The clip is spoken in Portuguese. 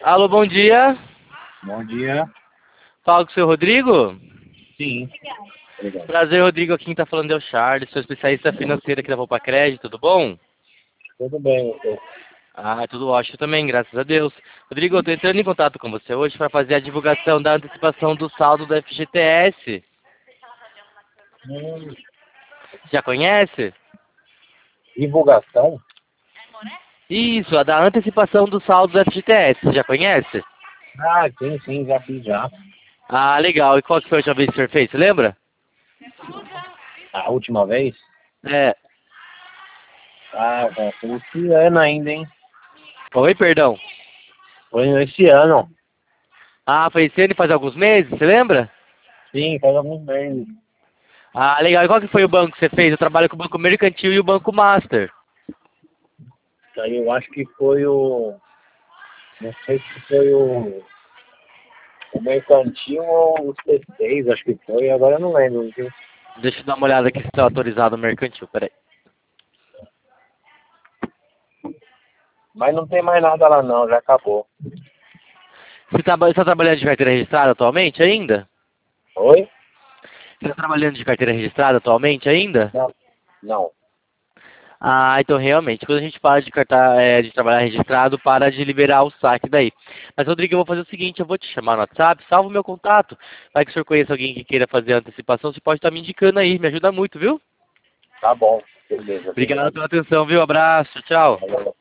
Alô, bom dia. Bom dia. Fala com o seu Rodrigo. Sim. Obrigado. Prazer, Rodrigo. Aqui quem tá falando é o Charles, sou especialista financeiro aqui da Poupa Crédito, tudo bom? Tudo bem, você? Ah, tudo ótimo também, graças a Deus. Rodrigo, eu tô entrando em contato com você hoje para fazer a divulgação da antecipação do saldo do FGTS. Hum, Já conhece? Divulgação? Isso, a da antecipação do saldo do FGTS. Já conhece? Ah, sim, já fiz já. Ah, legal. E qual que foi a última vez que o senhor fez? Você lembra? A última vez? É. Ah, foi esse ano ainda, hein? Oi, perdão. Foi esse ano. Ah, foi esse ano e faz alguns meses, você lembra? Sim, faz alguns meses. Ah, legal. E qual que foi o banco que você fez? Eu trabalho com o Banco Mercantil e o Banco Master. Aí eu acho que foi o... Não sei se foi o mercantil ou o C6, acho que foi. Agora eu não lembro, viu? Deixa eu dar uma olhada aqui se está autorizado o mercantil, peraí. Mas não tem mais nada lá não, já acabou. Você tá trabalhando de carteira registrada atualmente ainda? Oi? Você está trabalhando de carteira registrada atualmente ainda? Não. Não. Ah, então realmente, quando a gente para de trabalhar registrado, para de liberar o saque daí. Mas, Rodrigo, eu vou fazer o seguinte, eu vou te chamar no WhatsApp, salva o meu contato. Vai que o senhor conheça alguém que queira fazer a antecipação, você pode estar me indicando aí, me ajuda muito, viu? Tá bom. Beleza, Obrigado obrigado. pela atenção, viu? Abraço, tchau. Valeu.